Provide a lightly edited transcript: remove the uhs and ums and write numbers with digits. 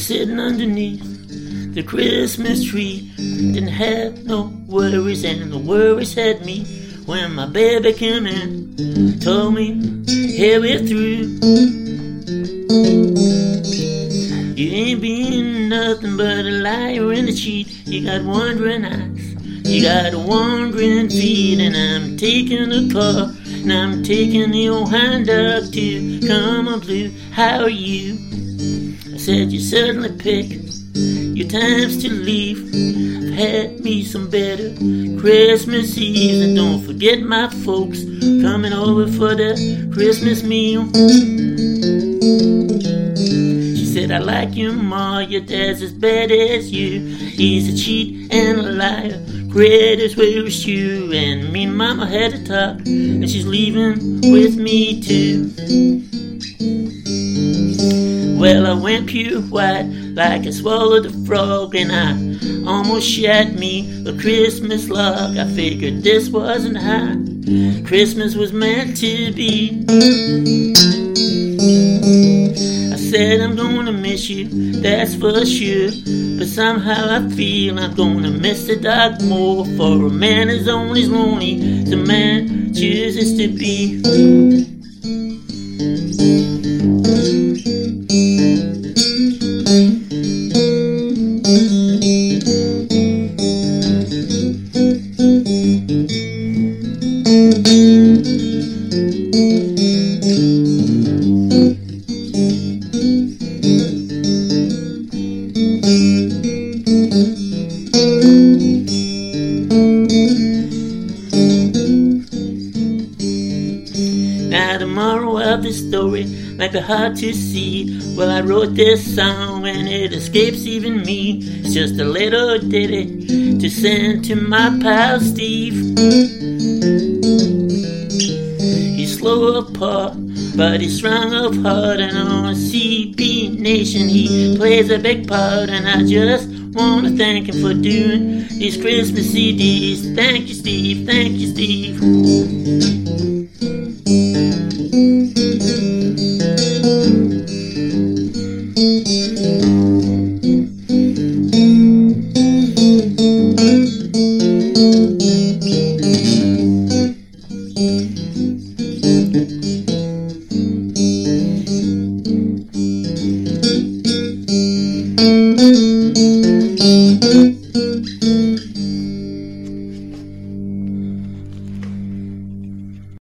sitting underneath the Christmas tree. Didn't have no worries, and the worries had me when my baby came in, told me, hey, we're through. You ain't been nothing but a liar and a cheat. You got wandering eyes, you got wandering feet, and I'm taking the car, and I'm taking the old hound dog too. Come on, Blue, how are you? I said, you certainly pick your times to leave. I've had me some better Christmas Eve, and don't forget my folks coming over for the Christmas meal. She said, I like your ma, your dad's as bad as you. He's a cheat and a liar, great as wear a shoe. And me and mama had a talk, and she's leaving with me too. Well, I went pure white like I swallowed a frog, and I almost shat me a Christmas log. I figured this wasn't how Christmas was meant to be. I said, I'm gonna miss you, that's for sure, but somehow I feel I'm gonna miss the dog more. For a man is only as lonely as a man chooses to be. Now the moral of the story might be hard to see. Well, I wrote this song and it escapes even me. It's just a little ditty to send to my pal Steve. He's slow of paw, but he's strong of heart, and on CB Nation he plays a big part. And I just want to thank him for doing these Christmas CDs. Thank you, Steve. Thank you, Steve.